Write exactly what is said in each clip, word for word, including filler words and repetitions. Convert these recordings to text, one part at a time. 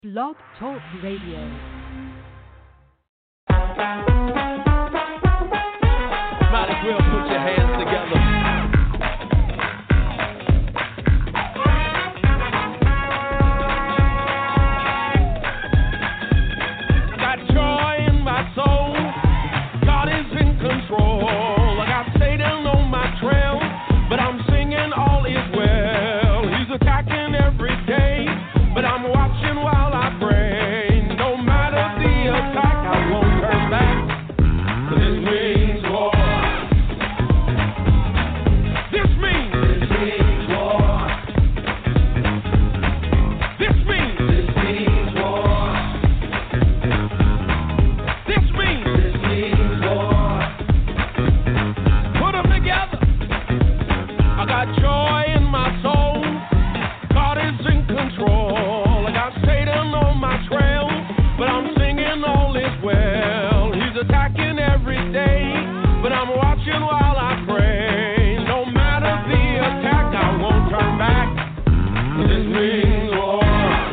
Blog Talk Radio. Might as well put your hands together. Got joy in my soul. God is in control. I got Satan on my trail, but I'm singing all is well. He's attacking every day, but I'm watching while I pray. No matter the attack, I won't turn back. This means war. This means this means war. This means this means war. This means this means war. Put them together. I got joy in my soul. God is in control. I got Satan on my trail, but I'm singing all is well. He's attacking every day, but I'm watching while I pray. No matter the attack, I won't turn back. This means war.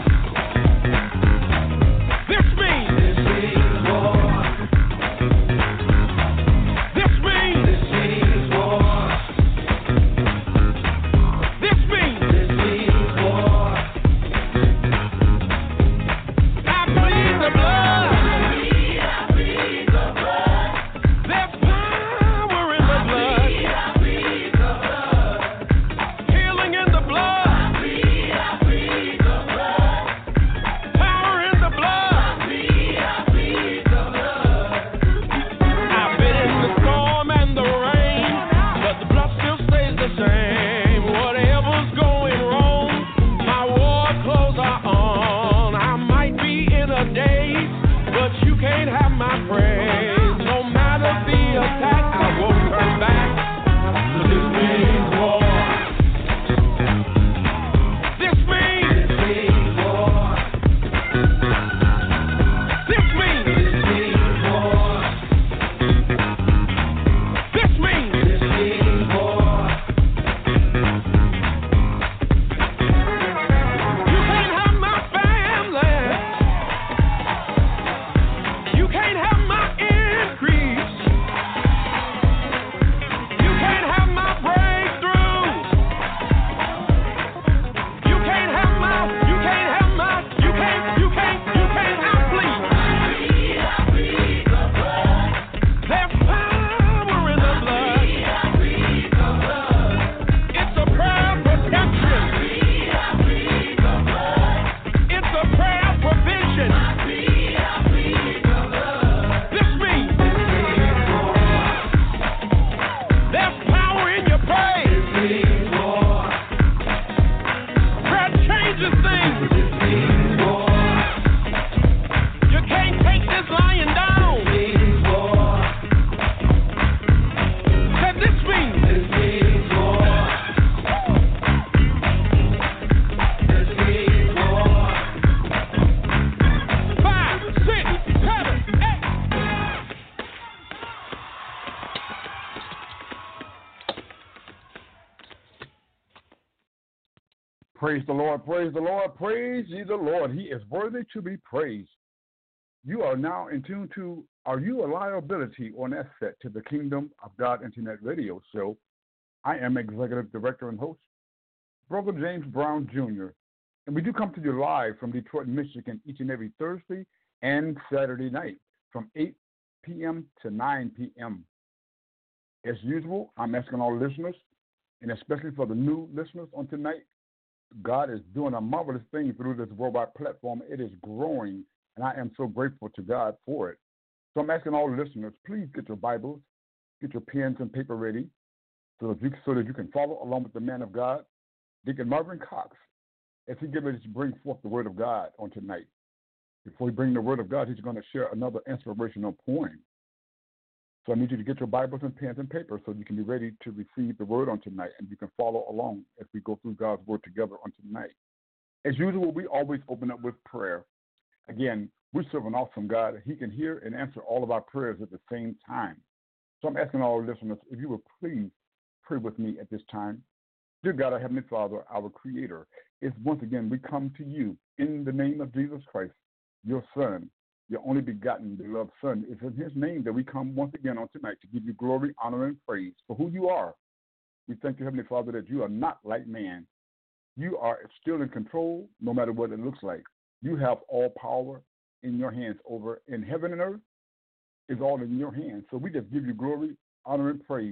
This means this means war. This means this means war. This means this means war. I plead the blood. I plead the blood. There's power in the blood. I plead the blood. Healing in the blood. I plead the blood. Power in the blood. I plead the blood. I've been in the storm and the rain, but the blood still stays the same. Whatever's going wrong, my war clothes are on. I might be in a daze, but you can't have my praise. No matter the attack, I won't turn back. This means war. This means this means war. This means this means war. This means this means war. You can't have my family. You can't have my increase. You can't have my breakthrough. You can't have my, you can't have my, you can't, you can't, you can't, I plead. I plead the blood. There's power in the blood. I plead the blood. It's a prayer of protection. I plead the blood. It's a prayer of provision. I plead, I plead the blood. This means this means war. There's power in your praise. This means war. Prayer changes things. This means war. You can't take this lying down. This means war. Said this means this means war. This means war. Five, six, seven, eight. Praise the Lord, praise the Lord, praise ye the Lord. He is worthy to be praised. You are now in tune to Are You a Liability or an Asset to the Kingdom of God Internet Radio Show. I am Executive Director and host, Brother James Brown Junior And we do come to you live from Detroit, Michigan each and every Thursday and Saturday night from eight p.m. to nine p.m. As usual, I'm asking all listeners, and especially for the new listeners on tonight, God is doing a marvelous thing through this worldwide platform. It is growing, and I am so grateful to God for it. So I'm asking all listeners, please get your Bibles, get your pens and paper ready so that you, so that you can follow along with the man of God, Deacon Marvin Cox, as he gets ready to bring forth the word of God on tonight. Before he brings the word of God, he's going to share another inspirational poem. So I need you to get your Bibles and pens and paper so you can be ready to receive the word on tonight, and you can follow along as we go through God's word together on tonight. As usual, we always open up with prayer. Again, we serve an awesome God. He can hear and answer all of our prayers at the same time. So I'm asking all listeners, if you would please pray with me at this time. Dear God, our Heavenly Father, our Creator, it's once again we come to you in the name of Jesus Christ, your Son, your only begotten, beloved Son. It's in his name that we come once again on tonight to give you glory, honor, and praise for who you are. We thank you, Heavenly Father, that you are not like man. You are still in control no matter what it looks like. You have all power in your hands over in heaven and earth is all in your hands. So we just give you glory, honor, and praise.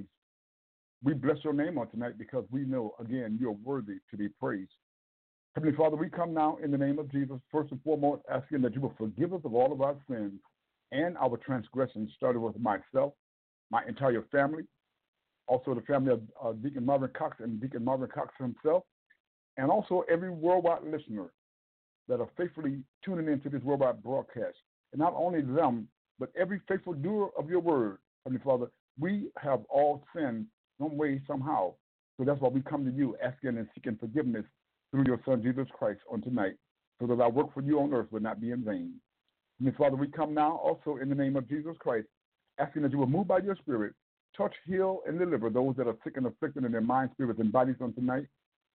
We bless your name on tonight because we know, again, you're worthy to be praised. Heavenly Father, we come now in the name of Jesus, first and foremost, asking that you will forgive us of all of our sins and our transgressions, starting with myself, my entire family, also the family of uh, Deacon Marvin Cox and Deacon Marvin Cox himself, and also every worldwide listener that are faithfully tuning into this worldwide broadcast. And not only them, but every faithful doer of your word, Heavenly Father, we have all sinned some way, somehow. So that's why we come to you asking and seeking forgiveness through your Son, Jesus Christ, on tonight, so that our work for you on earth will not be in vain. Heavenly Father, we come now also in the name of Jesus Christ, asking that you will move by your Spirit, touch, heal, and deliver those that are sick and afflicted in their minds, spirits, and bodies on tonight.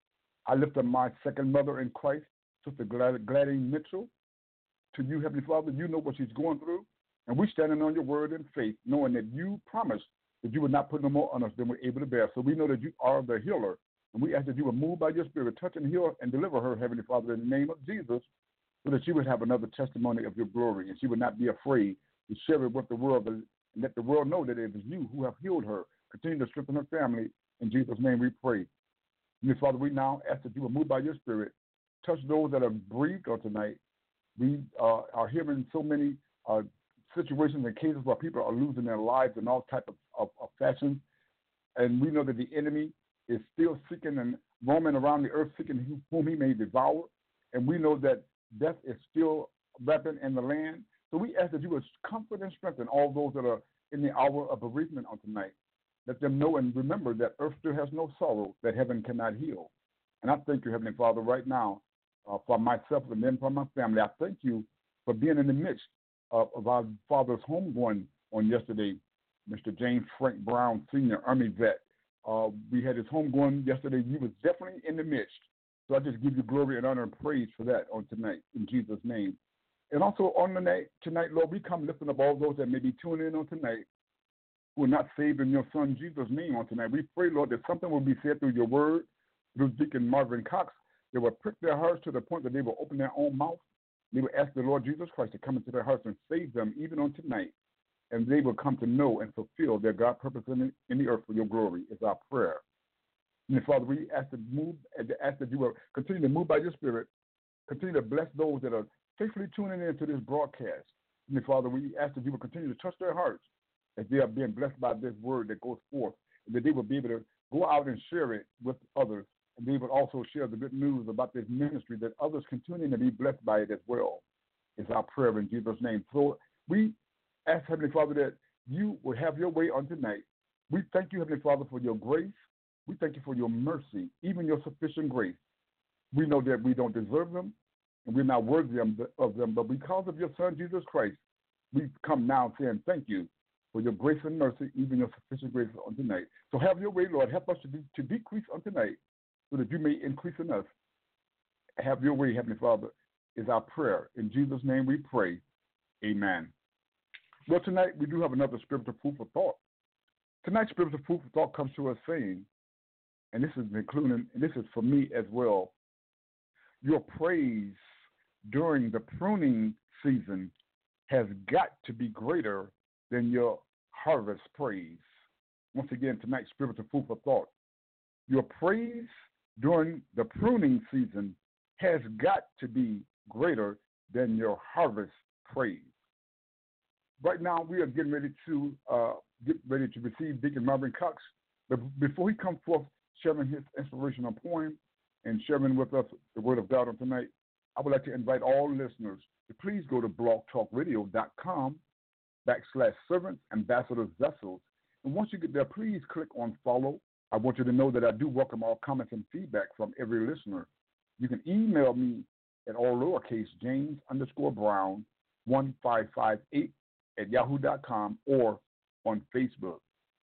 I lift up my second mother in Christ, Sister Glad- Gladys Mitchell, to you, Heavenly Father. You know what she's going through, and we're standing on your word in faith, knowing that you promised that you would not put no more on us than we're able to bear. So we know that you are the healer, and we ask that you would move by your Spirit, touch and heal and deliver her, Heavenly Father, in the name of Jesus, so that she would have another testimony of your glory, and she would not be afraid to share it with the world, and let the world know that it is you who have healed her. Continue to strengthen her family. In Jesus' name we pray. Heavenly Father, we now ask that you will move by your Spirit, touch those that are bereaved on tonight. We uh, are hearing so many uh, situations and cases where people are losing their lives in all type of, of, of fashions, and we know that the enemy is still seeking and roaming around the earth, seeking whom he may devour, and we know that death is still rampant in the land. So we ask that you would comfort and strengthen all those that are in the hour of bereavement on tonight. Let them know and remember that earth still has no sorrow that heaven cannot heal. And I thank you, Heavenly Father, right now uh, for myself and then for my family. I thank you for being in the midst of, of our father's homegoing on yesterday, Mister James Frank Brown, Senior Army vet. Uh, we had his homegoing yesterday. You was definitely in the midst. So I just give you glory and honor and praise for that on tonight, in Jesus' name. And also on the night, tonight, Lord, we come lifting up all those that may be tuning in on tonight who are not saved in your Son Jesus' name on tonight. We pray, Lord, that something will be said through your word, through Deacon Marvin Cox. They will prick their hearts to the point that they will open their own mouth. They will ask the Lord Jesus Christ to come into their hearts and save them even on tonight. And they will come to know and fulfill their God purpose in the, in the earth for your glory is our prayer. And Father, we ask to move and ask that you will continue to move by your Spirit, continue to bless those that are faithfully tuning in to this broadcast. And Father, we ask that you will continue to touch their hearts as they are being blessed by this word that goes forth, and that they will be able to go out and share it with others, and they will also share the good news about this ministry that others can tune in and be blessed by it as well. It's our prayer in Jesus' name. So we ask, Heavenly Father, that you will have your way on tonight. We thank you, Heavenly Father, for your grace. We thank you for your mercy, even your sufficient grace. We know that we don't deserve them, and we're not worthy of them, but because of your Son, Jesus Christ, we come now saying thank you for your grace and mercy, even your sufficient grace on tonight. So have your way, Lord. Help us to, de- to decrease on tonight so that you may increase in us. Have your way, Heavenly Father, is our prayer. In Jesus' name we pray. Amen. Well, tonight we do have another spiritual food for thought. Tonight's spiritual food for thought comes to us saying, and this is including, and this is for me as well, your praise during the pruning season has got to be greater than your harvest praise. Once again, tonight's spiritual food for thought. Your praise during the pruning season has got to be greater than your harvest praise. Right now, we are getting ready to uh, get ready to receive Deacon Marvin Cox. But before he comes forth sharing his inspirational poem and sharing with us the word of God on tonight, I would like to invite all listeners to please go to blogtalkradio.com backslash servants, ambassadors, vessels. And once you get there, please click on follow. I want you to know that I do welcome all comments and feedback from every listener. You can email me at all lowercase James underscore Brown one five five eight at yahoo dot com or on Facebook.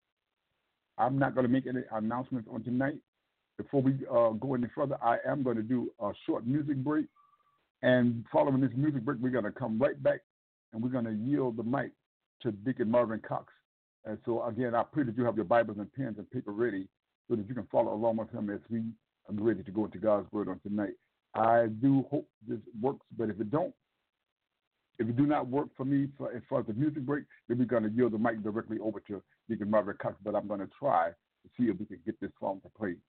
I'm not going to make any announcements on tonight. Before we uh, go any further, I am going to do a short music break. And following this music break, we're going to come right back and we're going to yield the mic to Deacon Marvin Cox. And so, again, I pray that you have your Bibles and pens and paper ready so that you can follow along with him as we are ready to go into God's Word on tonight. I do hope this works, but if it don't, if it do not work for me for, as far as the music break, then we're going to yield the mic directly over to Deacon Marvin Cox, but I'm going to try to see if we can get this song to play.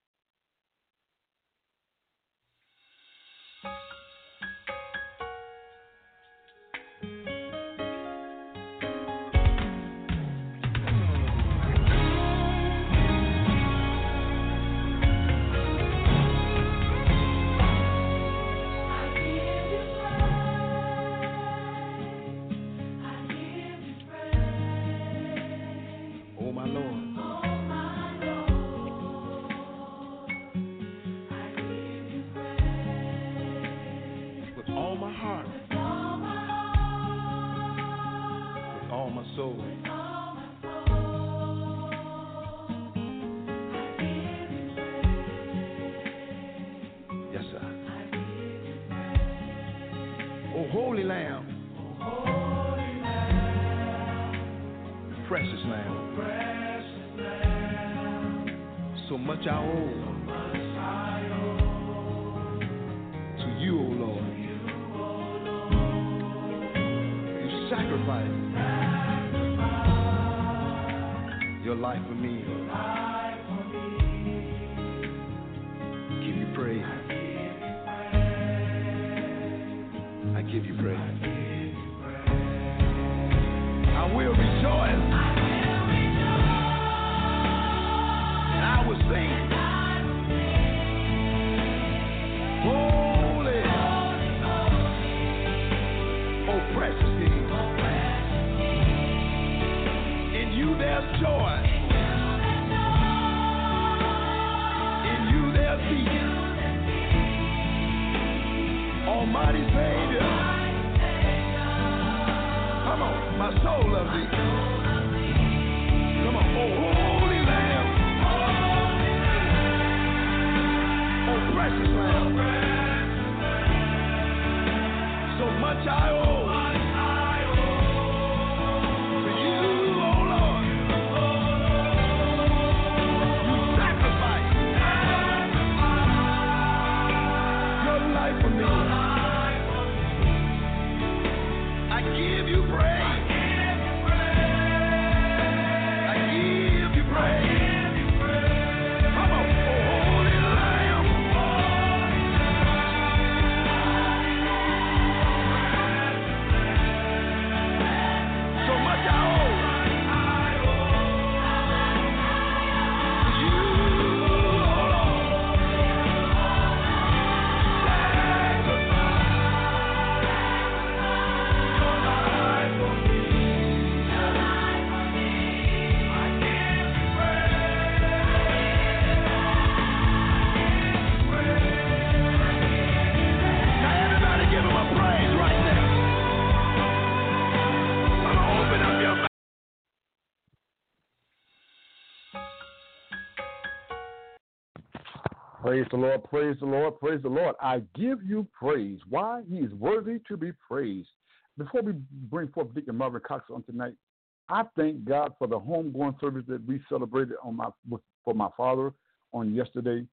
Praise the Lord, praise the Lord, praise the Lord. I give you praise. Why? He is worthy to be praised. Before we bring forth Deacon Marvin Cox on tonight, I thank God for the homegoing service that we celebrated on my for my father on yesterday.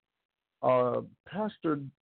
Uh, Pastor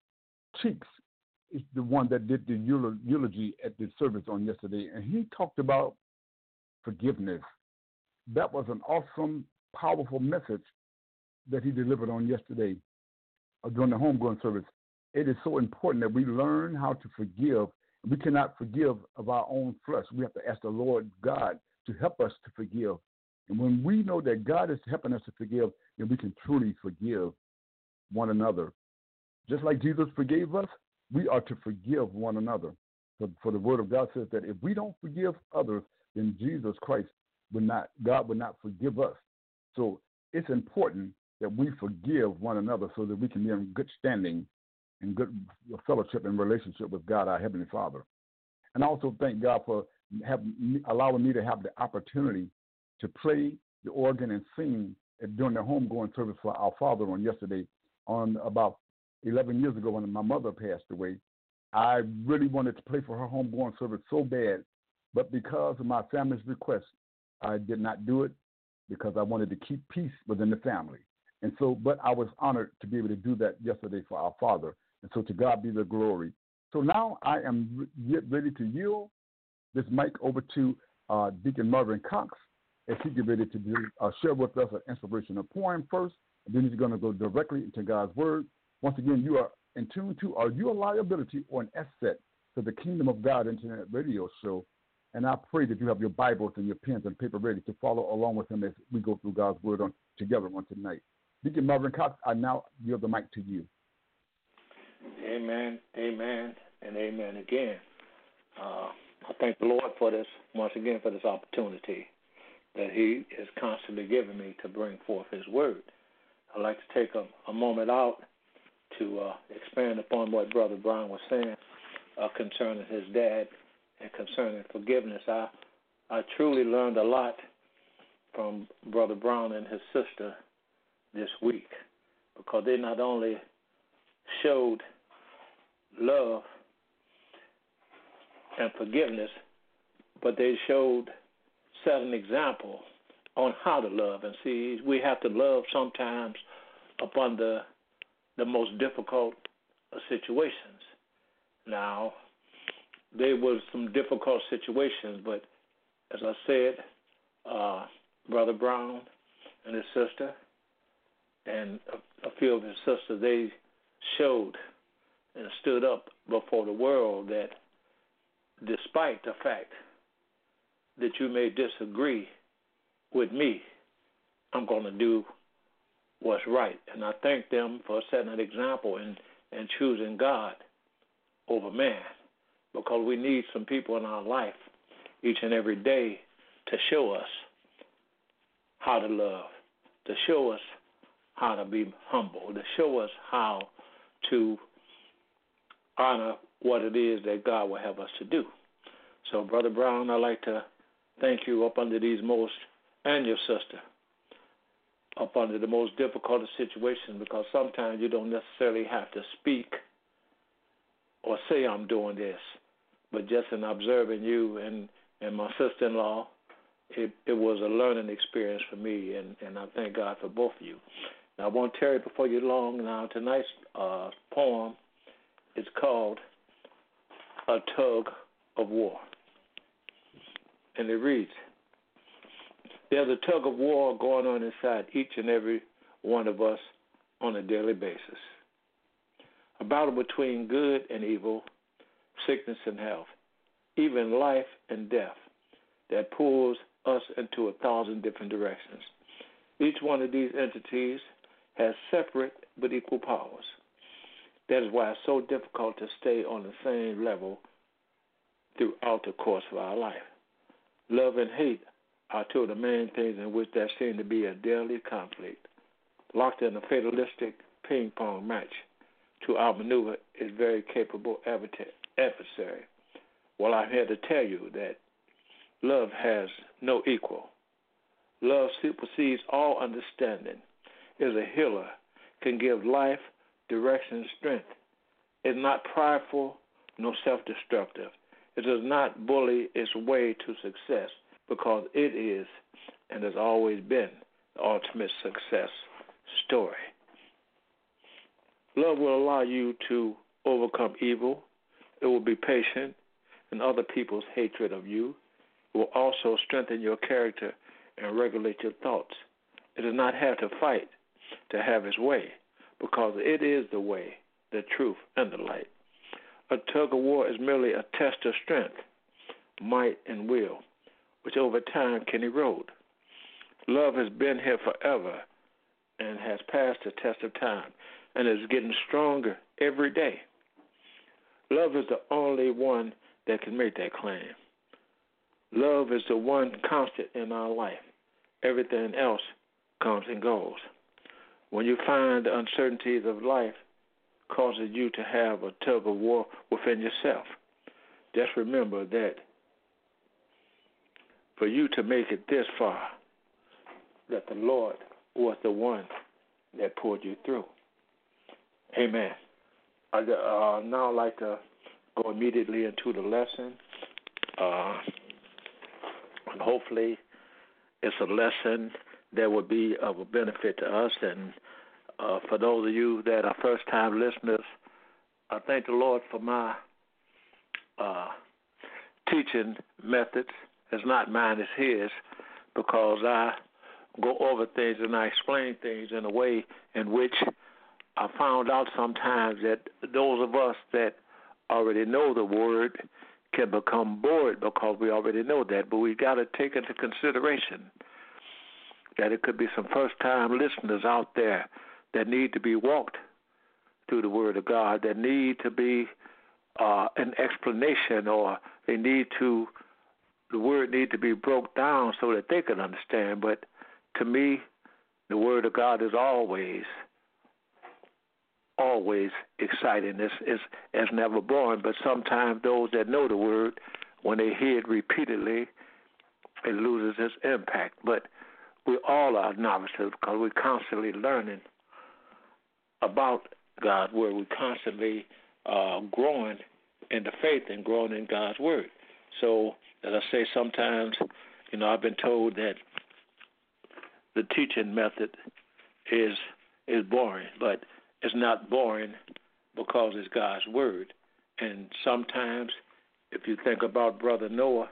Cheeks is the one that did the eulogy at the service on yesterday, and he talked about forgiveness. That was an awesome, powerful message that he delivered on yesterday during the homegoing service. It is so important that we learn how to forgive. We cannot forgive of our own flesh. We have to ask the Lord God to help us to forgive. And when we know that God is helping us to forgive, then we can truly forgive one another. Just like Jesus forgave us, we are to forgive one another. For, for the Word of God says that if we don't forgive others, then Jesus Christ will not, God will not forgive us. So it's important that we forgive one another so that we can be in good standing and good fellowship and relationship with God, our Heavenly Father. And I also thank God for have, allowing me to have the opportunity to play the organ and sing during the homegoing service for our father on yesterday. On about eleven years ago when my mother passed away, I really wanted to play for her homegoing service so bad, but because of my family's request, I did not do it because I wanted to keep peace within the family. And so, but I was honored to be able to do that yesterday for our father. And so to God be the glory. So now I am re- ready to yield this mic over to uh, Deacon Marvin Cox as he get ready to do, uh, share with us an inspirational poem first, and then he's going to go directly into God's word. Once again, you are in tune to Are You a Liability or an Asset to the Kingdom of God Internet Radio Show. And I pray that you have your Bibles and your pens and paper ready to follow along with him as we go through God's word on together on tonight. Deacon Marvin Cox, I now yield the mic to you. Amen, amen, and amen again. Uh, I thank the Lord for this, once again, for this opportunity that he is constantly giving me to bring forth his word. I'd like to take a, a moment out to uh, expand upon what Brother Brown was saying uh, concerning his dad and concerning forgiveness. I, I truly learned a lot from Brother Brown and his sister this week, because they not only showed love and forgiveness, but they showed, set an example on how to love. And see, we have to love sometimes upon the the most difficult of situations. Now, there were some difficult situations, but as I said, uh, Brother Brown and his sister and a, a few of his sisters, they showed and stood up before the world that despite the fact that you may disagree with me, I'm going to do what's right. And I thank them for setting an example and, and choosing God over man, because we need some people in our life each and every day to show us how to love, to show us how to be humble, to show us how to honor what it is that God will have us to do. So, Brother Brown, I'd like to thank you up under these most, and your sister, up under the most difficult of situations, because sometimes you don't necessarily have to speak or say I'm doing this, but just in observing you and, and my sister-in-law, it, it was a learning experience for me, and, and I thank God for both of you. Now, I won't tarry before you long. Now, tonight's uh, poem is called A Tug of War, and it reads, there's a tug of war going on inside each and every one of us on a daily basis. A battle between good and evil, sickness and health, even life and death, that pulls us into a thousand different directions. Each one of these entities has separate but equal powers. That is why it's so difficult to stay on the same level throughout the course of our life. Love and hate are two of the main things in which there seem to be a daily conflict. Locked in a fatalistic ping-pong match to outmaneuver its very capable adversary. Well, I'm here to tell you that love has no equal. Love supersedes all understanding, is a healer, can give life, direction, and strength. It's not prideful nor self-destructive. It does not bully its way to success, because it is and has always been the ultimate success story. Love will allow you to overcome evil. It will be patient in other people's hatred of you. It will also strengthen your character and regulate your thoughts. It does not have to fight to have its way, because it is the way, the truth, and the light. A tug of war is merely a test of strength, might, and will, which over time can erode. Love has been here forever and has passed the test of time and is getting stronger every day. Love is the only one that can make that claim. Love is the one constant in our life. Everything else comes and goes. When you find the uncertainties of life causes you to have a tug of war within yourself, just remember that for you to make it this far, that the Lord was the one that pulled you through. Amen. I'd uh, now like to go immediately into the lesson. Uh, and hopefully it's a lesson that will be of a benefit to us. And uh, for those of you that are first-time listeners, I thank the Lord for my uh, teaching methods. It's not mine, it's His, because I go over things and I explain things in a way in which I found out sometimes that those of us that already know the Word can become bored because we already know that. But we got to take into consideration that it could be some first-time listeners out there that need to be walked through the Word of God, that need to be uh, an explanation, or they need to, the Word need to be broke down so that they can understand. But to me, the Word of God is always, always exciting. It's, it's, it's never boring. But sometimes those that know the Word, when they hear it repeatedly, it loses its impact. But we all are novices because we're constantly learning about God's Word. We're constantly uh, growing in the faith and growing in God's Word. So, as I say, sometimes, you know, I've been told that the teaching method is is boring, but it's not boring because it's God's Word. And sometimes, if you think about Brother Noah,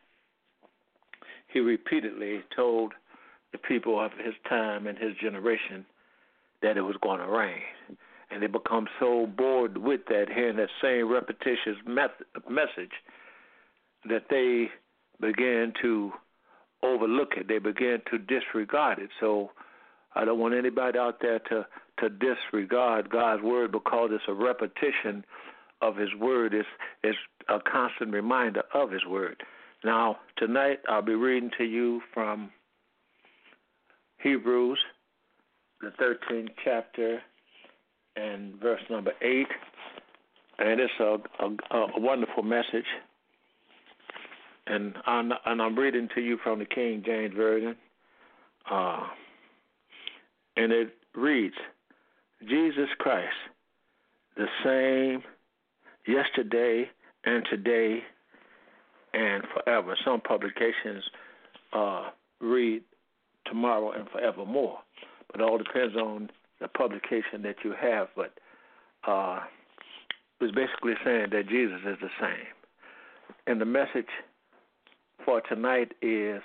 he repeatedly told the people of his time and his generation that it was going to rain. And they become so bored with that, hearing that same repetitious method, message, that they began to overlook it. They began to disregard it. So I don't want anybody out there to, to disregard God's Word because it's a repetition of His Word. It's, it's a constant reminder of His Word. Now, tonight I'll be reading to you from Hebrews, the thirteenth chapter, and verse number eight. And it's a, a, a wonderful message. And I'm, and I'm reading to you from the King James Version. Uh, and it reads, Jesus Christ, the same yesterday and today and forever. Some publications uh, read tomorrow and forevermore. But it all depends on the publication that you have. But uh, it's basically saying that Jesus is the same. And the message for tonight is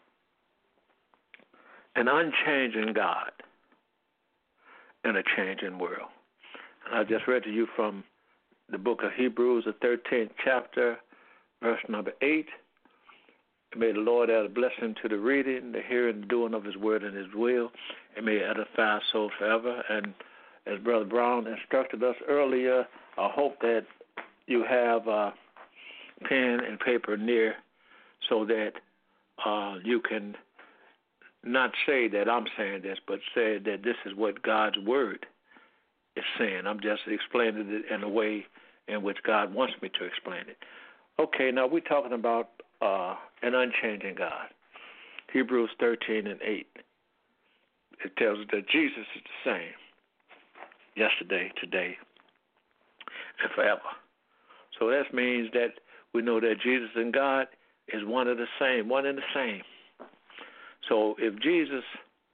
an unchanging God in a changing world. And I just read to you from the book of Hebrews, the thirteenth chapter, verse number eight. May the Lord add a blessing to the reading, the hearing, the doing of His word and His will, and may it edify our souls forever. And as Brother Brown instructed us earlier, I hope that you have a pen and paper near so that uh, you can not say that I'm saying this, but say that this is what God's Word is saying. I'm just explaining it in a way in which God wants me to explain it. Okay, now we're talking about uh, an unchanging God. Hebrews thirteen and eight. It tells us that Jesus is the same yesterday, today, and forever. So that means that we know that Jesus and God is one and the same, one and the same. So if Jesus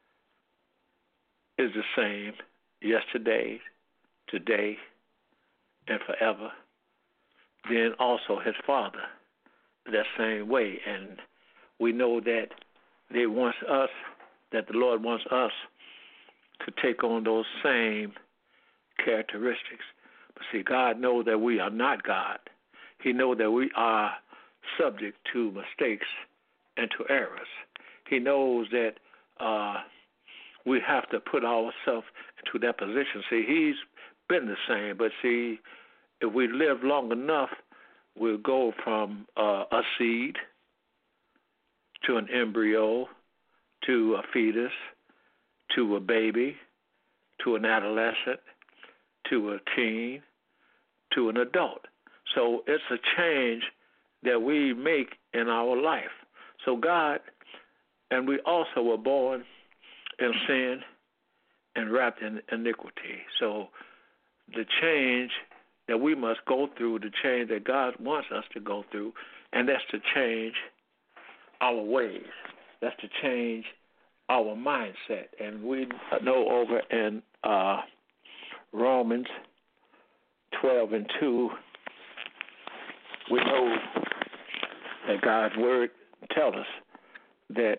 is the same yesterday, today, and forever, then also His Father that same way. And we know that they want us, that the Lord wants us to take on those same characteristics. But see, God knows that we are not God. He knows that we are subject to mistakes and to errors. He knows that uh, we have to put ourselves into that position. See, He's been the same, but see, if we live long enough, we'll go from uh, a seed to an embryo to a fetus to a baby to an adolescent to a teen to an adult. So it's a change that we make in our life. So God, and we also were born in sin and wrapped in iniquity. So the change that we must go through to change that God wants us to go through, and that's to change our ways. That's to change our mindset. And we know over in uh, Romans twelve and two, we know that God's word tells us that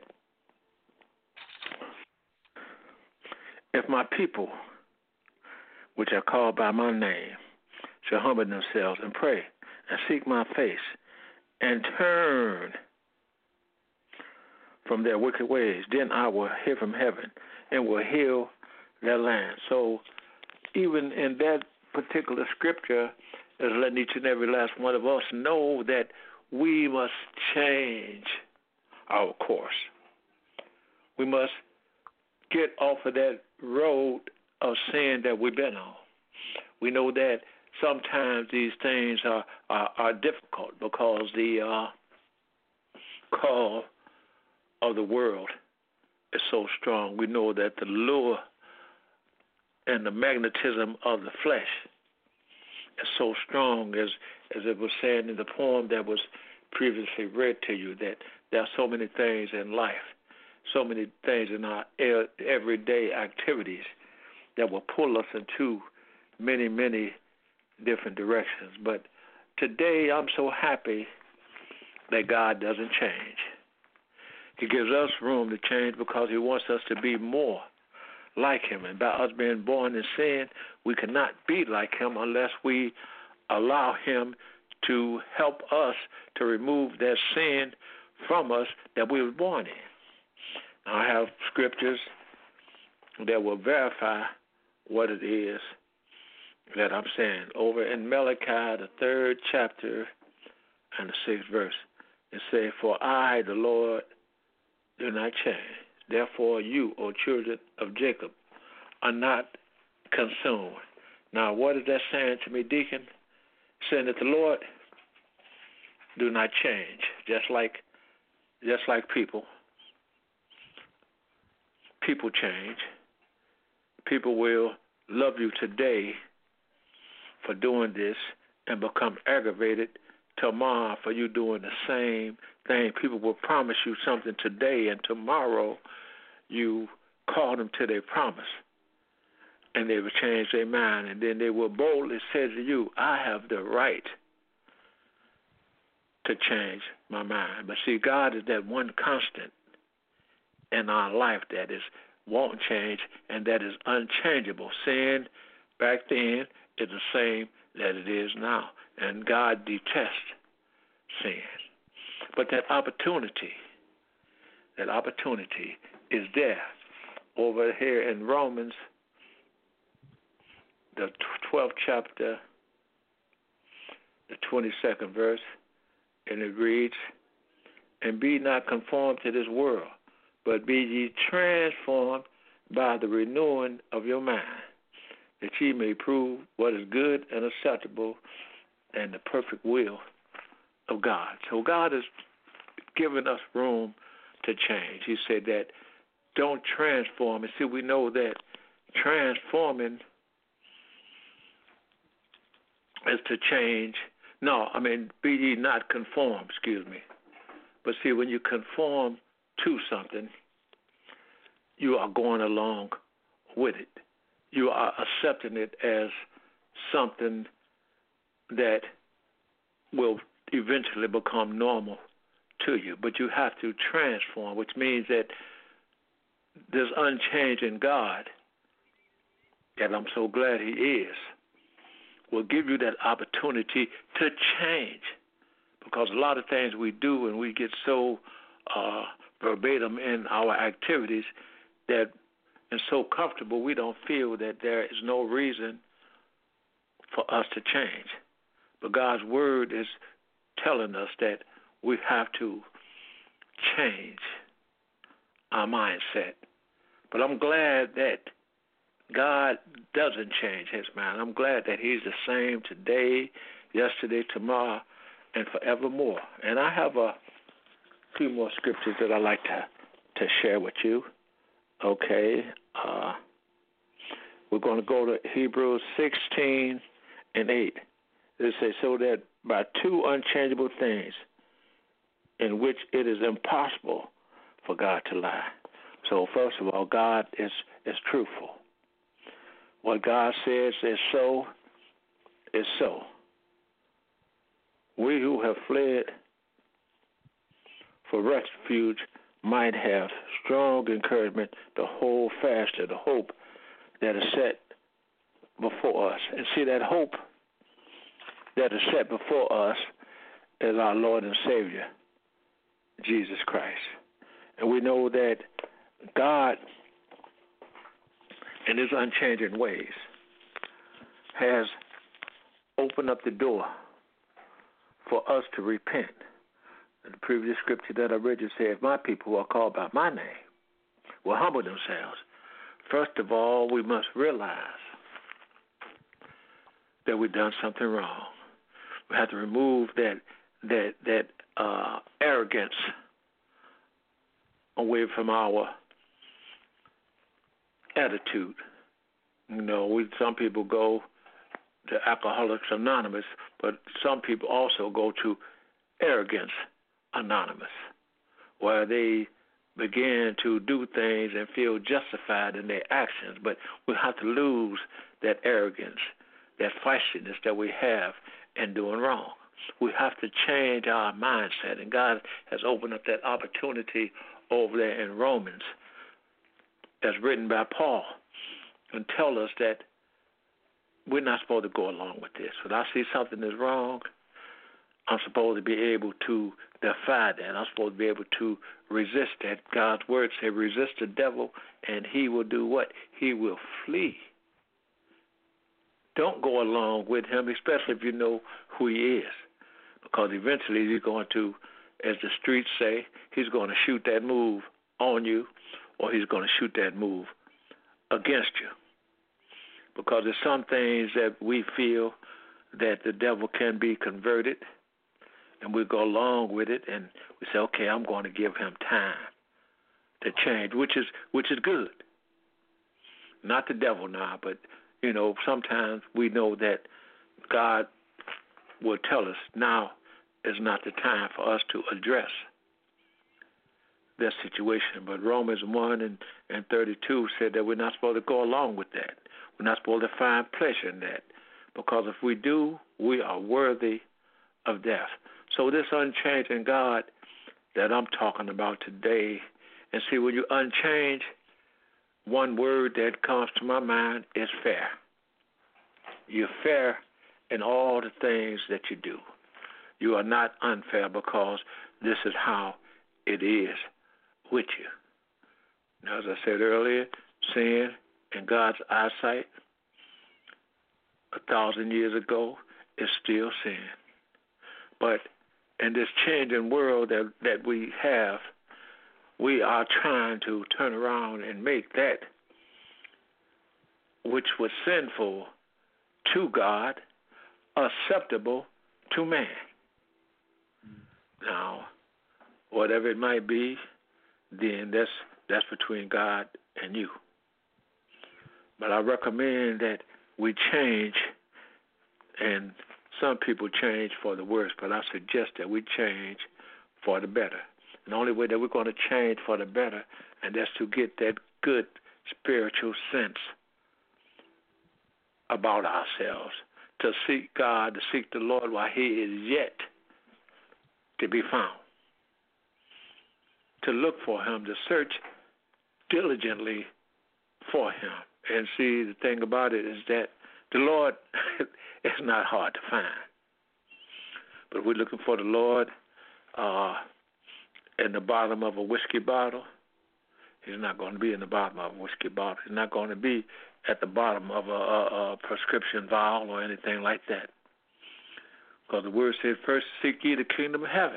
if my people, which are called by my name, shall humble themselves and pray and seek my face and turn from their wicked ways, then I will hear from heaven and will heal their land. So even in that particular scripture is letting each and every last one of us know that we must change our course. We must get off of that road of sin that we've been on. We know that sometimes these things are, are, are difficult because the uh, call of the world is so strong. We know that the lure and the magnetism of the flesh is so strong, as as it was said in the poem that was previously read to you, that there are so many things in life, so many things in our everyday activities that will pull us into many, many different directions. But today I'm so happy that God doesn't change. He gives us room to change because he wants us to be more like him. And by us being born in sin, we cannot be like him unless we allow him to help us to remove that sin from us that we were born in. Now, I have scriptures that will verify what it is that I'm saying. Over in Malachi, the third chapter and the sixth verse, it says, "For I, the Lord, do not change. Therefore you, O children of Jacob, are not consumed." Now, what is that saying to me, Deacon? Saying that the Lord do not change, just like just like people. People change. People will love you today for doing this and become aggravated tomorrow for you doing the same thing. People will promise you something today, and tomorrow you call them to their promise, and they will change their mind, and then they will boldly say to you, I have the right to change my mind. But see, God is that one constant in our life that is won't change and that is unchangeable. Sin back then is the same that it is now, and God detests sin. But that opportunity, that opportunity is there. Over here in Romans, the twelfth chapter, the twenty-second verse, and it reads, "And be not conformed to this world, but be ye transformed by the renewing of your mind, that ye may prove what is good and acceptable and the perfect will of God." So God has given us room to change. He said that don't transform. And see, we know that transforming is to change. No, I mean, be ye not conformed, excuse me. But see, when you conform to something, you are going along with it. You are accepting it as something that will eventually become normal to you. But you have to transform, which means that this unchanging God, that I'm so glad he is, will give you that opportunity to change. Because a lot of things we do and we get so uh, verbatim in our activities that and so comfortable we don't feel that there is no reason for us to change. But God's word is telling us that we have to change our mindset. But I'm glad that God doesn't change his mind. I'm glad that he's the same today, yesterday, tomorrow, and forevermore. And I have a few more scriptures that I'd like to, to share with you. Okay. Uh, we're going to go to Hebrews sixteen and eight. It says, so that by two unchangeable things in which it is impossible for God to lie. So first of all, God is, is truthful. What God says is so, is so. We who have fled for refuge might have strong encouragement to hold fast to the hope that is set before us. And see, that hope that is set before us is our Lord and Savior, Jesus Christ. And we know that God, in his unchanging ways, has opened up the door for us to repent. In the previous scripture that I read, you said, if my people who are called by my name will humble themselves, first of all, we must realize that we've done something wrong. We have to remove that that that uh, arrogance away from our attitude. You know, we some people go to Alcoholics Anonymous, but some people also go to Arrogance Anonymous, where they begin to do things and feel justified in their actions. But we have to lose that arrogance, that feistiness that we have in doing wrong. We have to change our mindset, and God has opened up that opportunity over there in Romans, as written by Paul, and tell us that we're not supposed to go along with this. When I see something is wrong, I'm supposed to be able to defy that. I'm supposed to be able to resist that. God's word says, resist the devil, and he will do what? He will flee. Don't go along with him, especially if you know who he is, because eventually he's going to, as the streets say, he's going to shoot that move on you, or he's going to shoot that move against you. Because there's some things that we feel that the devil can be converted, and we go along with it, and we say, okay, I'm going to give him time to change, which is which is good. Not the devil now, but, you know, sometimes we know that God will tell us now is not the time for us to address that situation. But Romans one and, and thirty-two said that we're not supposed to go along with that. We're not supposed to find pleasure in that, because if we do, we are worthy of death. So this unchanging God that I'm talking about today, and see, when you unchange, one word that comes to my mind is fair. You're fair in all the things that you do. You are not unfair, because this is how it is with you. Now, as I said earlier, sin in God's eyesight a thousand years ago is still sin. But in this changing world that, that we have, we are trying to turn around and make that which was sinful to God acceptable to man. Now, whatever it might be, then that's that's between God and you. But I recommend that we change, and some people change for the worse, but I suggest that we change for the better. And the only way that we're going to change for the better, and that's to get that good spiritual sense about ourselves, to seek God, to seek the Lord while he is yet to be found, to look for him, to search diligently for him. And see, the thing about it is that the Lord is not hard to find. But if we're looking for the Lord uh, in the bottom of a whiskey bottle, he's not going to be in the bottom of a whiskey bottle. He's not going to be at the bottom of a, a, a prescription vial or anything like that. Because the word says, first seek ye the kingdom of heaven.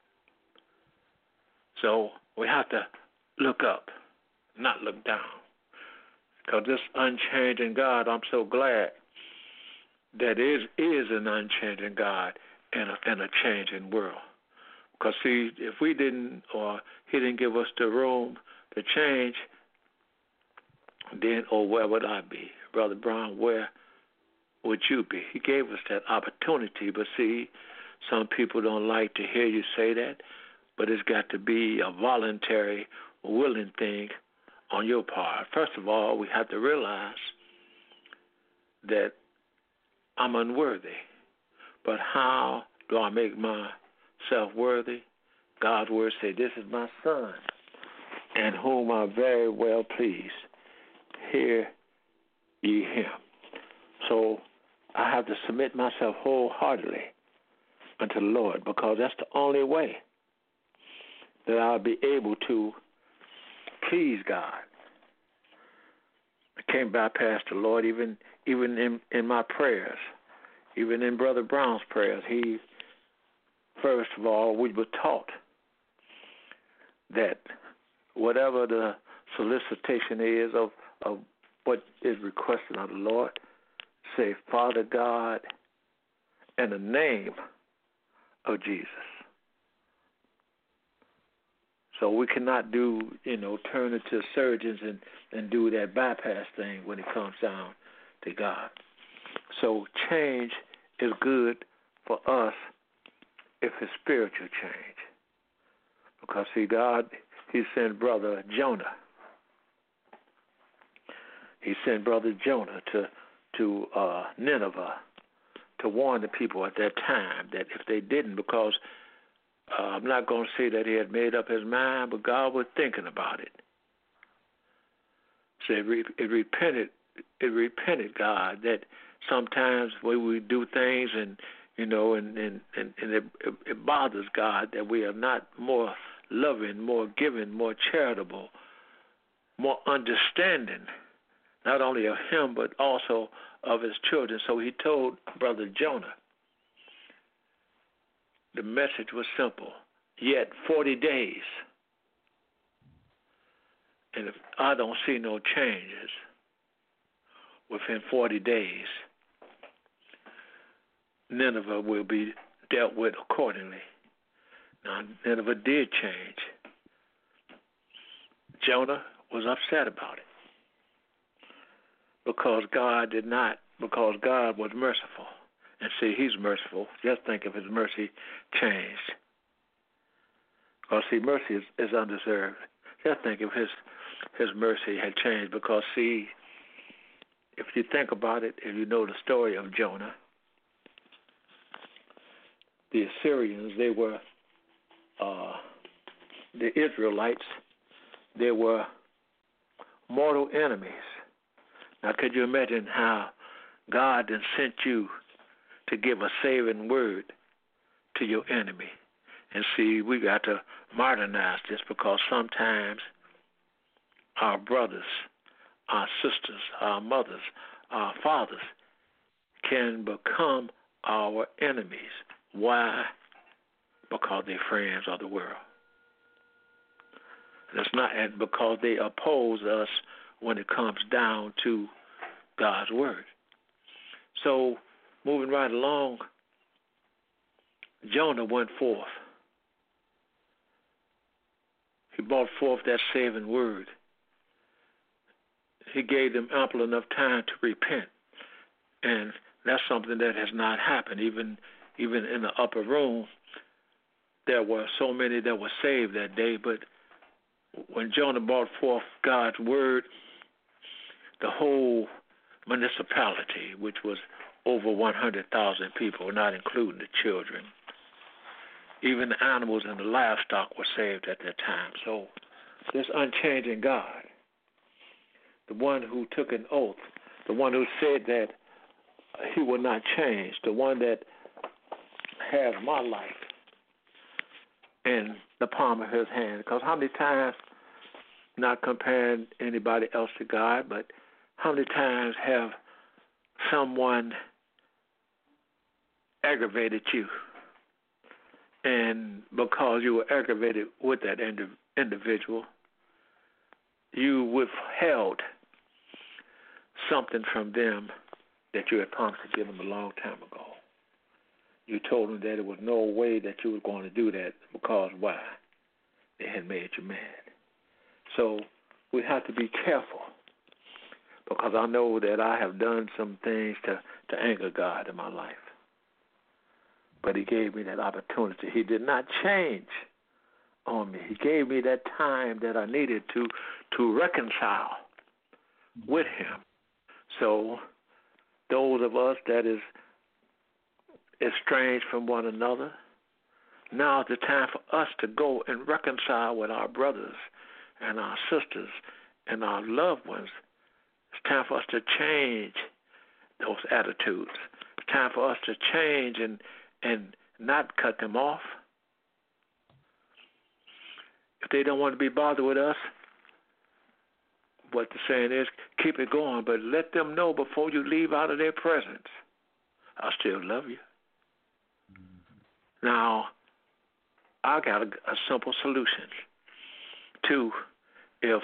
So we have to look up, not look down. Because this unchanging God, I'm so glad that is is an unchanging God in a, in a changing world. Because, see, if we didn't, or he didn't give us the room to change, then, oh, where would I be? Brother Brown, where would you be? He gave us that opportunity, but see, some people don't like to hear you say that, but it's got to be a voluntary, willing thing on your part. First of all, we have to realize that I'm unworthy, but how do I make myself worthy? God's word says, this is my son, in whom I'm very well pleased. Hear ye him. So I have to submit myself wholeheartedly unto the Lord, because that's the only way that I'll be able to please God. I can't bypass the Lord, even even in, in my prayers, even in Brother Brown's prayers. He, first of all, we were taught that whatever the solicitation is of, of what is requested of the Lord, say, Father God, in the name of Jesus. So we cannot do, you know, turn into surgeons and, and do that bypass thing when it comes down to God. So change is good for us if it's spiritual change. Because, see, God, he sent Brother Jonah. He sent Brother Jonah to, to uh, Nineveh to warn the people at that time that if they didn't, because uh, I'm not going to say that he had made up his mind, but God was thinking about it. So it, re- it repented, it repented God that sometimes when we do things and, you know, and, and, and, and it, it bothers God that we are not more loving, more giving, more charitable, more understanding, not only of him but also of his children. So he told Brother Jonah, the message was simple, yet forty days. And if I don't see no changes within forty days, Nineveh will be dealt with accordingly. Now, Nineveh did change. Jonah was upset about it because God did not, because God was merciful. And see, he's merciful. Just think if his mercy changed. Because, see, mercy is, is undeserved. Just think if his his mercy had changed. Because, see, if you think about it, if you know the story of Jonah, the Assyrians, they were, uh, the Israelites, they were mortal enemies. Now, could you imagine how God then sent you to give a saving word to your enemy? And see, we got to modernize this, because sometimes our brothers, our sisters, our mothers, our fathers can become our enemies. Why? Because they're friends of the world. And it's not and because they oppose us when it comes down to God's word. So, moving right along, Jonah went forth. He brought forth that saving word. He gave them ample enough time to repent. And that's something that has not happened. Even even in the upper room, there were so many that were saved that day. But when Jonah brought forth God's word, the whole municipality, which was over one hundred thousand people, not including the children, even the animals and the livestock were saved at that time. So this unchanging God, the one who took an oath, the one who said that he will not change, the one that has my life in the palm of his hand. Because how many times, not comparing anybody else to God, but how many times have someone aggravated you? And because you were aggravated with that indi- individual, you withheld something from them that you had promised to give them a long time ago. You told them that there was no way that you were going to do that because why? They had made you mad. So we have to be careful, because I know that I have done some things to, to anger God in my life. But he gave me that opportunity. He did not change on me. He gave me that time that I needed to to reconcile with him. So those of us that is estranged from one another, now is the time for us to go and reconcile with our brothers and our sisters and our loved ones. It's time for us to change those attitudes. It's time for us to change and and not cut them off. If they don't want to be bothered with us, what the saying is, keep it going, but let them know before you leave out of their presence, I still love you. Mm-hmm. Now, I got a, a simple solution to if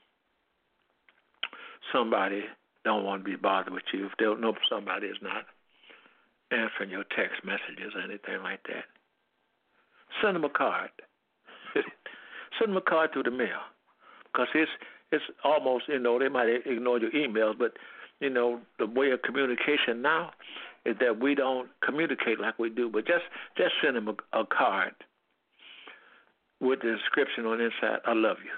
somebody don't want to be bothered with you, if they don't know if somebody is not answering your text messages or anything like that, send them a card. Send them a card through the mail, because it's it's almost, you know, they might ignore your emails, but, you know, the way of communication now is that we don't communicate like we do, but just, just send them a, a card with the inscription on the inside, I love you.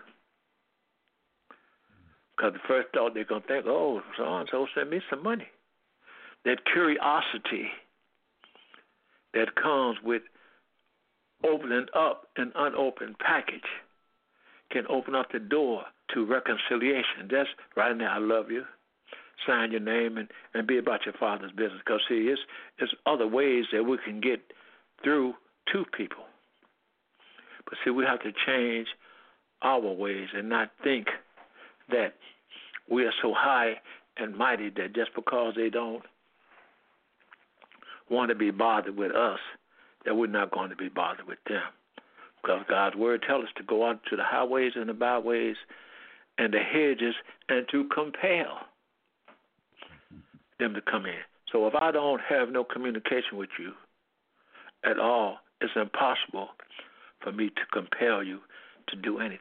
Because the first thought they're going to think, oh, so-and-so sent me some money. That curiosity that comes with opening up an unopened package can open up the door to reconciliation. That's right now, I love you. Sign your name and, and be about your Father's business. Because, see, it's, it's other ways that we can get through to people. But, see, we have to change our ways and not think that we are so high and mighty that just because they don't want to be bothered with us, that we're not going to be bothered with them. Because God's word tells us to go out to the highways and the byways and the hedges and to compel them to come in. So if I don't have no communication with you at all, it's impossible for me to compel you to do anything.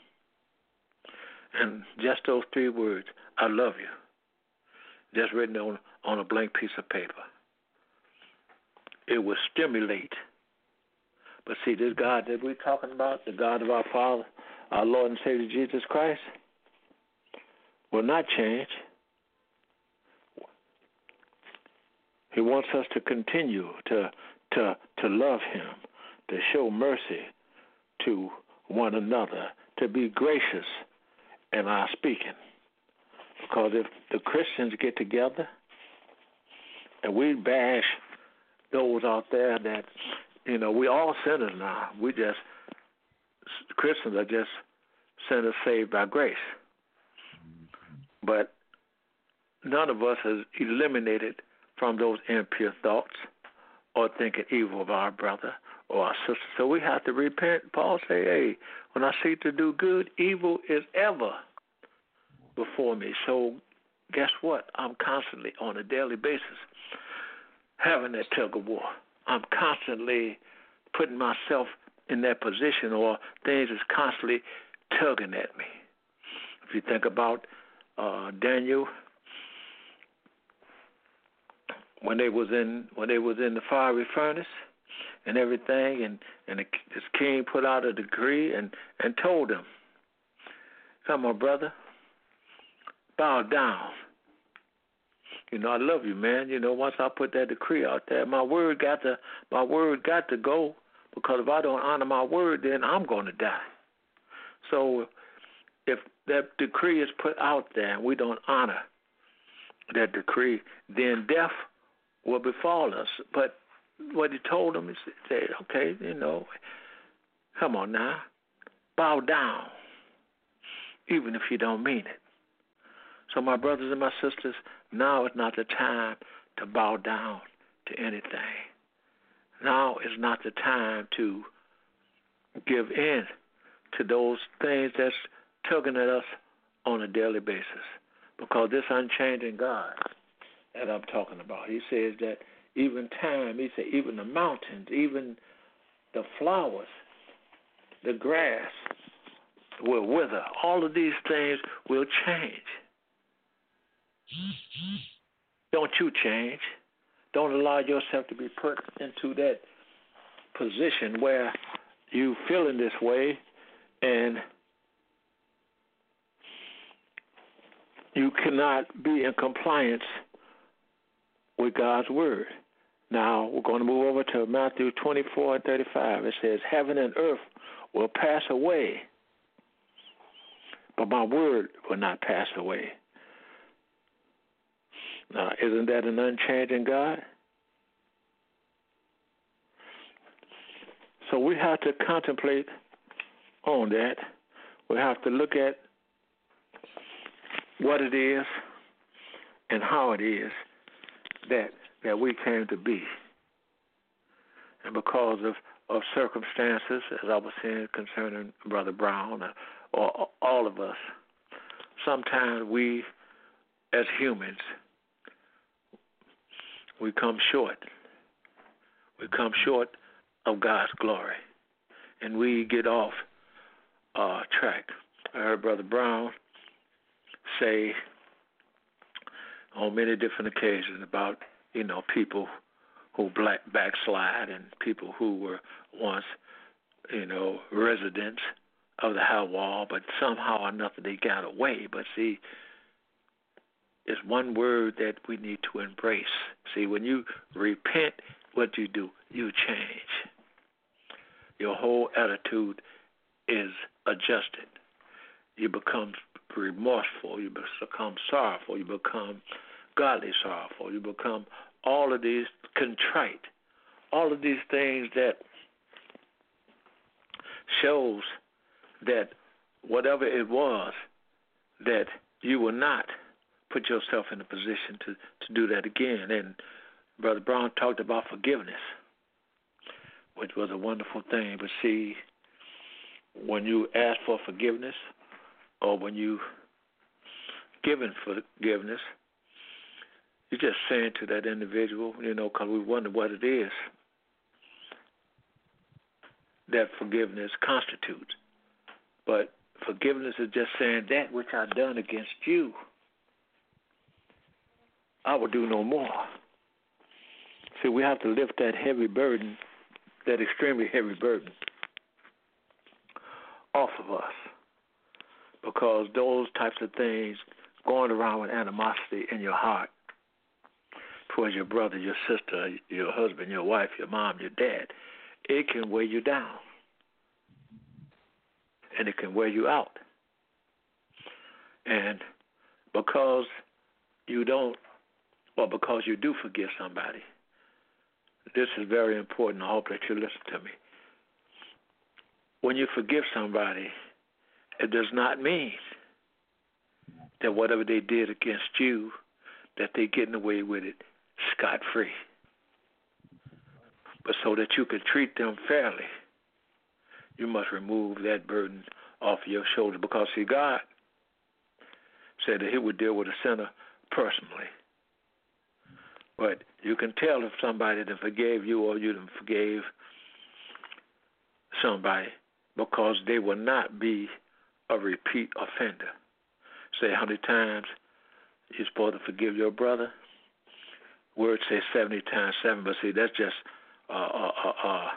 And just those three words, I love you, just written on, on a blank piece of paper, it will stimulate. But see, this God that we're talking about, the God of our Father, our Lord and Savior Jesus Christ, will not change. He wants us to continue to to to love him, to show mercy to one another, to be gracious in our speaking. Because if the Christians get together and we bash those out there that, you know, we all sinners now. We just, Christians are just sinners saved by grace. But none of us has eliminated from those impure thoughts or thinking evil of our brother or our sister. So we have to repent. Paul say, hey, when I seek to do good, evil is ever before me. So guess what? I'm constantly, on a daily basis, having that tug of war. I'm constantly putting myself in that position, or things is constantly tugging at me. If you think about uh, Daniel, when they was in when they was in the fiery furnace and everything, and and the, this king put out a decree and and told him, "Come on, brother, bow down. You know, I love you, man. You know, once I put that decree out there, my word got to my word got to go, because if I don't honor my word, then I'm going to die. So if that decree is put out there and we don't honor that decree, then death will befall us." But what he told them, he said, okay, you know, come on now, bow down, even if you don't mean it. So my brothers and my sisters, now is not the time to bow down to anything. Now is not the time to give in to those things that's tugging at us on a daily basis. Because this unchanging God that I'm talking about, he says that even time, he said, even the mountains, even the flowers, the grass will wither. All of these things will change. Don't you change. Don't allow yourself to be put into that position where you feeling this way and you cannot be in compliance with God's word. Now, we're going to move over to Matthew twenty-four and thirty-five. It says, heaven and earth will pass away, but my word will not pass away. Now, isn't that an unchanging God? So we have to contemplate on that. We have to look at what it is and how it is that that we came to be. And because of, of circumstances, as I was saying concerning Brother Brown, or, or all of us, sometimes we, as humans, we come short. We come short of God's glory, and we get off uh, track. I heard Brother Brown say on many different occasions about, you know, people who black backslide and people who were once, you know, residents of the high wall, but somehow or another they got away. But see, it's one word that we need to embrace. See, when you repent, what do you do? You change. Your whole attitude is adjusted. You become remorseful. You become sorrowful. You become godly sorrowful. You become all of these contrite. All of these things that shows that whatever it was, that you will not put yourself in a position to, to do that again. And Brother Brown talked about forgiveness, which was a wonderful thing. But see, when you ask for forgiveness or when you giving forgiveness, you're just saying to that individual, you know, because we wonder what it is that forgiveness constitutes. But forgiveness is just saying that which I've done against you, I will do no more. See, we have to lift that heavy burden, that extremely heavy burden, off of us. Because those types of things, going around with animosity in your heart towards your brother, your sister, your husband, your wife, your mom, your dad, it can weigh you down. And it can wear you out. And because you don't, or because you do forgive somebody, this is very important. I hope that you listen to me. When you forgive somebody, it does not mean that whatever they did against you, that they're getting away with it scot-free. But so that you can treat them fairly, you must remove that burden off your shoulder. Because, see, God said that he would deal with a sinner personally. But you can tell if somebody that forgave you or you done forgave somebody because they will not be a repeat offender. Say how many times you're supposed to forgive your brother? Word says seventy times seven, but see, that's just uh, uh, uh, uh,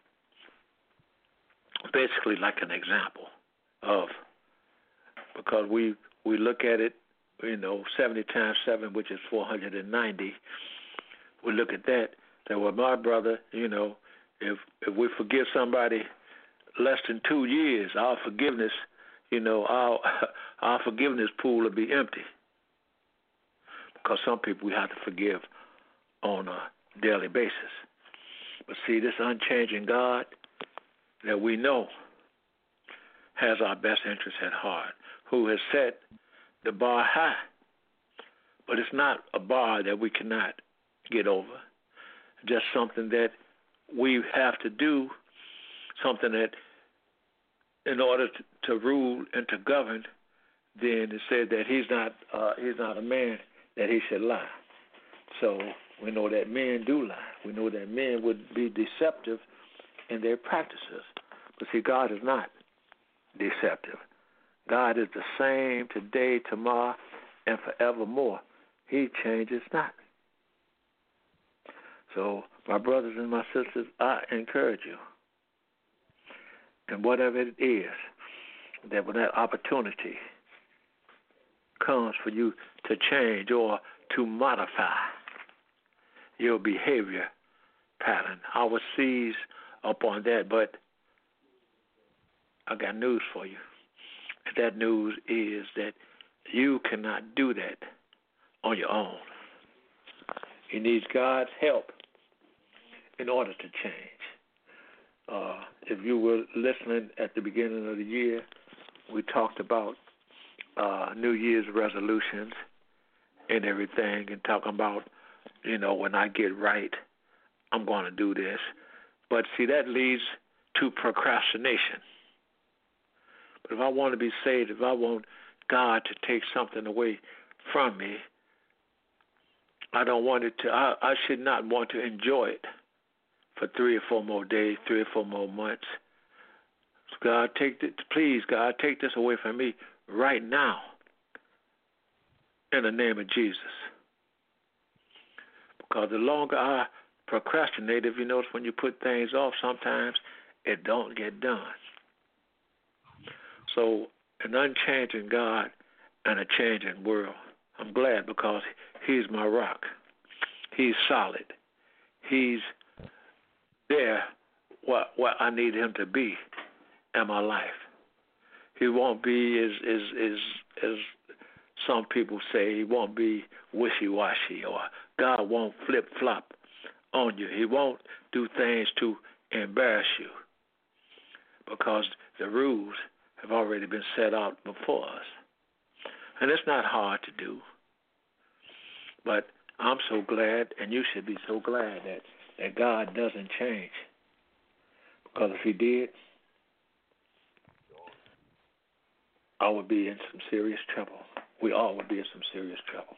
basically like an example of, because we we look at it, you know, seventy times seven, which is four hundred ninety. We look at that, that well, my brother, you know, if if we forgive somebody less than two years, our forgiveness, you know, our our forgiveness pool will be empty. Because some people we have to forgive on a daily basis. But see, this unchanging God that we know has our best interests at heart, who has set the bar high. But it's not a bar that we cannot get over. Just something that we have to do, something that in order to, to rule and to govern, then it said that he's not uh, he's not a man that he should lie. So we know that men do lie. We know that men would be deceptive in their practices. But see, God is not deceptive. God is the same today, tomorrow, and forevermore. He changes not. So, my brothers and my sisters, I encourage you, and whatever it is, that when that opportunity comes for you to change or to modify your behavior pattern, I will seize upon that. But I got news for you. That news is that you cannot do that on your own. You need God's help in order to change. Uh, if you were listening at the beginning of the year, we talked about uh, New Year's resolutions and everything, and talking about, you know, when I get right, I'm going to do this. But see, that leads to procrastination. But if I want to be saved, if I want God to take something away from me, I don't want it to, I, I should not want to enjoy it for three or four more days, three or four more months. So God, take this, please, God, take this away from me right now in the name of Jesus. Because the longer I procrastinate, if you notice when you put things off, sometimes it don't get done. So an unchanging God and a changing world, I'm glad because He's my rock. He's solid. He's there what what I need Him to be in my life. He won't be as as as, as some people say. He won't be wishy-washy, or God won't flip-flop on you. He won't do things to embarrass you, because the rules have already been set out before us. And it's not hard to do. But I'm so glad, and you should be so glad, that, that God doesn't change. Because if He did, I would be in some serious trouble. We all would be in some serious trouble.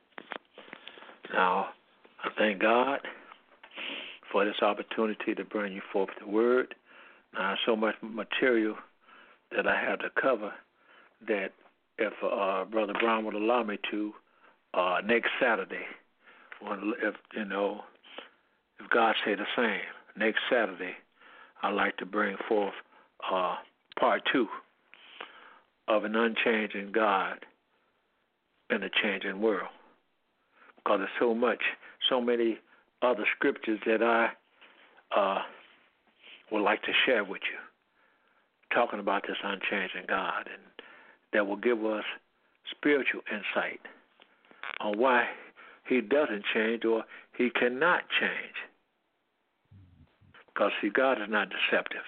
Now, I thank God for this opportunity to bring you forth the word. Now, so much material that I have to cover that if uh, Brother Brown would allow me to, uh, next Saturday, when, if you know, if God say the same, next Saturday, I'd like to bring forth uh, part two of an unchanging God in a changing world. Because there's so much, so many other scriptures that I uh, would like to share with you, talking about this unchanging God, and that will give us spiritual insight on why He doesn't change, or He cannot change. Because, see, God is not deceptive.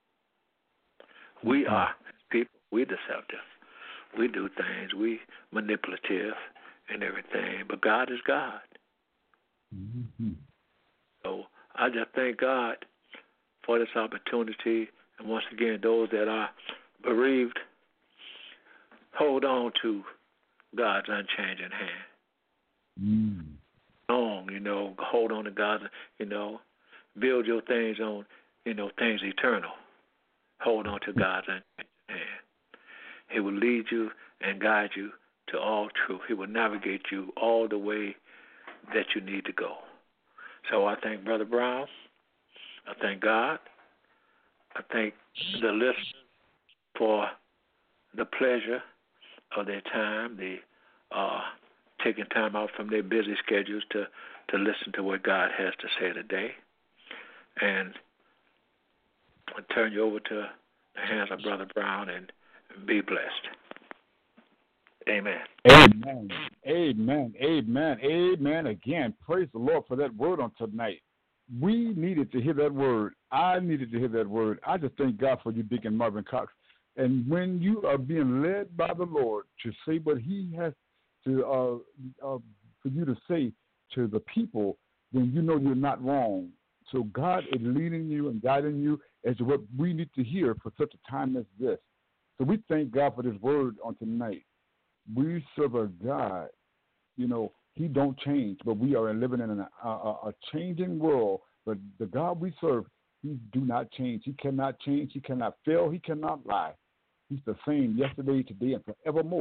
We are people. We're deceptive. We do things. We manipulative and everything. But God is God. Mm-hmm. So I just thank God for this opportunity. And once again, those that are bereaved, hold on to God's unchanging hand. Mm. Long, you know, hold on to God's, you know, build your things on, you know, things eternal. Hold on to God's unchanging hand. He will lead you and guide you to all truth. He will navigate you all the way that you need to go. So I thank Brother Brown. I thank God. I thank the listeners for the pleasure of their time, the uh, taking time out from their busy schedules to, to listen to what God has to say today. And I turn you over to the hands of Brother Brown, and be blessed. Amen. Amen. Amen. Amen. Amen. Again, praise the Lord for that word on tonight. We needed to hear that word. I needed to hear that word. I just thank God for you, Deacon Marvin Cox. And when you are being led by the Lord to say what He has to uh, uh, for you to say to the people, then you know you're not wrong. So God is leading you and guiding you as to what we need to hear for such a time as this. So we thank God for this word on tonight. We serve a God, you know, He don't change, but we are living in a, a, a changing world. But the God we serve, He do not change. He cannot change. He cannot fail. He cannot lie. He's the same yesterday, today, and forevermore.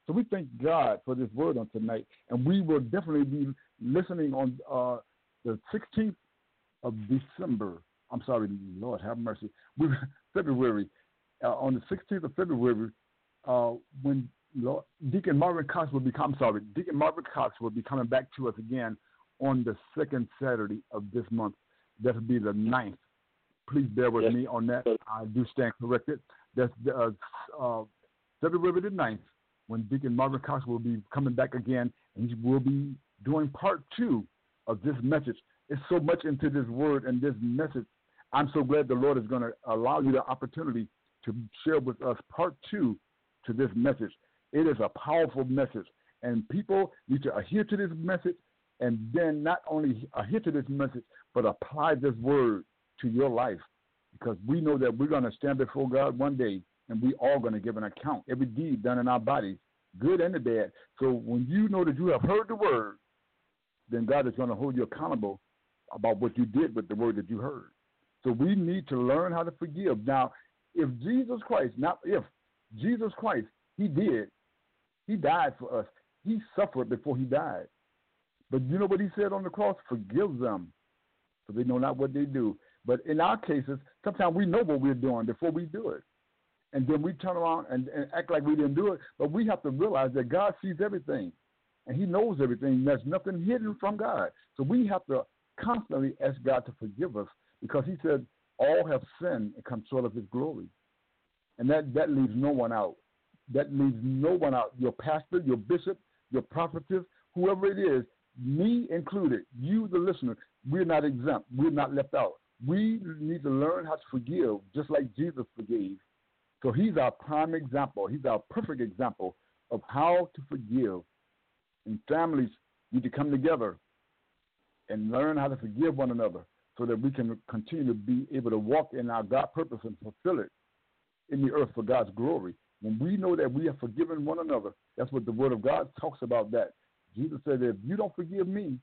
So we thank God for this word on tonight, and we will definitely be listening on uh, the sixteenth of December. I'm sorry, Lord have mercy. We, February, uh, on the sixteenth of February, uh, when Lord, Deacon Marvin Cox will be, I'm sorry, Deacon Marvin Cox will be coming back to us again on the second Saturday of this month. That will be the ninth. Please bear with yes. me on that. I do stand corrected. That's uh, uh, February the ninth, when Deacon Marvin Cox will be coming back again, and he will be doing part two of this message. It's so much into this word and this message. I'm so glad the Lord is going to allow you the opportunity to share with us part two to this message. It is a powerful message, and people need to adhere to this message, and then not only adhere to this message, but apply this word to your life, because we know that we're going to stand before God one day, and we all going to give an account, every deed done in our bodies, good and the bad. So when you know that you have heard the word, then God is going to hold you accountable about what you did with the word that you heard. So we need to learn how to forgive. Now, if Jesus Christ, not if, Jesus Christ, he did, he died for us. He suffered before he died. But you know what he said on the cross? Forgive them, for they know not what they do. But in our cases, sometimes we know what we're doing before we do it. And then we turn around and, and act like we didn't do it. But we have to realize that God sees everything, and he knows everything. There's nothing hidden from God. So we have to constantly ask God to forgive us, because he said all have sinned and come short of his glory. And that, that leaves no one out. That leaves no one out. Your pastor, your bishop, your prophetess, whoever it is, me included, you the listener, we're not exempt. We're not left out. We need to learn how to forgive, just like Jesus forgave. So he's our prime example. He's our perfect example of how to forgive. And families need to come together and learn how to forgive one another, so that we can continue to be able to walk in our God purpose and fulfill it in the earth for God's glory. When we know that we have forgiven one another, that's what the Word of God talks about that. Jesus said that if you don't forgive me,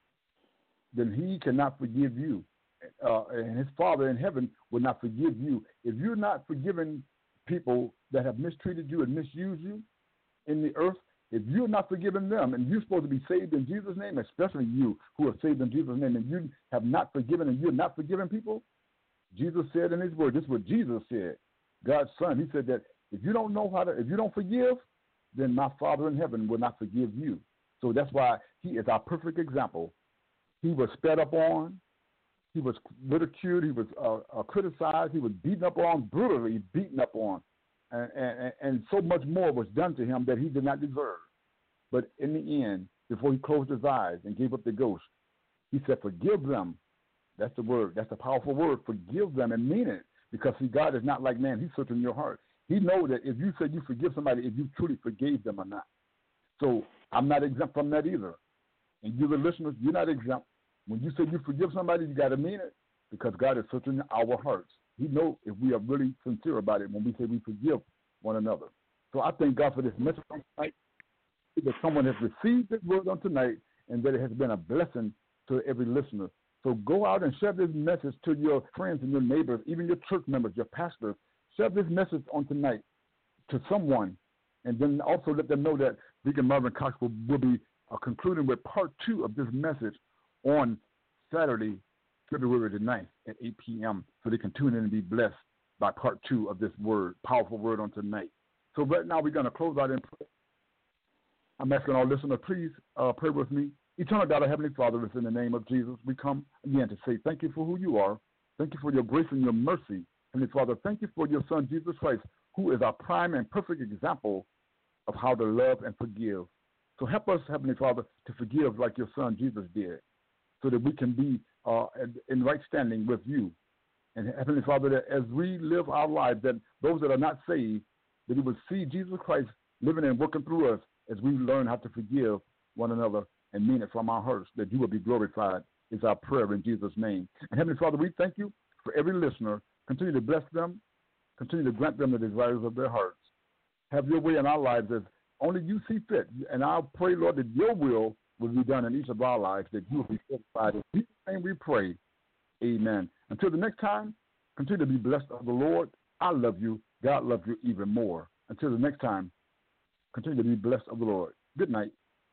then he cannot forgive you. Uh, and his Father in heaven will not forgive you. If you're not forgiving people that have mistreated you and misused you in the earth, if you're not forgiving them, and you're supposed to be saved in Jesus' name, especially you who are saved in Jesus' name, and you have not forgiven and you're not forgiving people, Jesus said in his word, this is what Jesus said, God's Son, he said that if you don't know how to, if you don't forgive, then my Father in heaven will not forgive you. So that's why he is our perfect example. He was spat up on, he was ridiculed, he was uh, uh, criticized, he was beaten up on, brutally beaten up on. And, and, and so much more was done to him that he did not deserve. But in the end, before he closed his eyes and gave up the ghost, he said, forgive them. That's the word. That's a powerful word. Forgive them, and mean it. Because, see, God is not like man. He's searching your heart. He knows that if you said you forgive somebody, if you truly forgave them or not. So I'm not exempt from that either. And you, the listeners, you're not exempt. When you say you forgive somebody, you got to mean it, because God is searching our hearts. He knows if we are really sincere about it when we say we forgive one another. So I thank God for this message on tonight, that someone has received this word on tonight, and that it has been a blessing to every listener. So go out and share this message to your friends and your neighbors, even your church members, your pastors. Share this message on tonight to someone, and then also let them know that Deacon Marvin Cox will, will be uh, concluding with part two of this message on Saturday, February the ninth at eight p.m. so they can tune in and be blessed by part two of this word, powerful word on tonight. So right now we're going to close out in prayer. I'm asking our listeners, please uh, pray with me. Eternal God, our Heavenly Father, it's in the name of Jesus. We come again to say thank you for who you are. Thank you for your grace and your mercy. Heavenly Father, thank you for your Son, Jesus Christ, who is our prime and perfect example of how to love and forgive. So help us, Heavenly Father, to forgive like your Son, Jesus, did, so that we can be uh, in right standing with you. And Heavenly Father, that as we live our lives, that those that are not saved, that we will see Jesus Christ living and working through us as we learn how to forgive one another and mean it from our hearts, that you will be glorified, is our prayer in Jesus' name. And Heavenly Father, we thank you for every listener. Continue to bless them. Continue to grant them the desires of their hearts. Have your way in our lives as only you see fit. And I pray, Lord, that your will will be done in each of our lives, that you will be glorified. In Jesus' name we pray. Amen. Until the next time, continue to be blessed of the Lord. I love you. God loves you even more. Until the next time, Continue to be blessed of the Lord. Good night.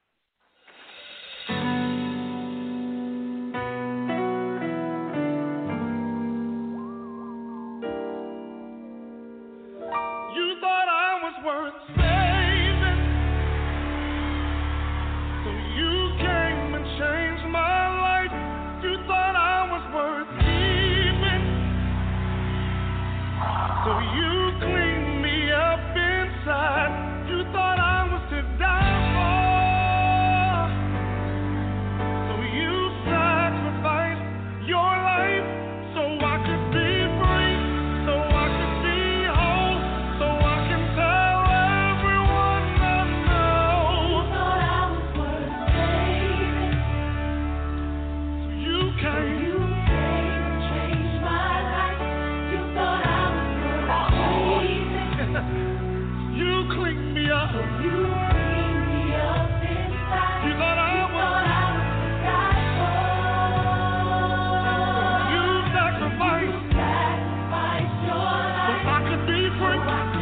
You thought I was worth saving, so you came and changed my life. You thought I was worth keeping, so you cleaned me up inside. You thought I was to die for, so you sacrificed your life so I could be free, so I could be whole, so I can tell everyone I know. You thought I was worth saving, so you came. You came and changed my life. You thought I was worth saving. You cleaned me up. So you cleaned me up inside. You thought I was. You sacrificed. You sacrificed your life. So I could be free.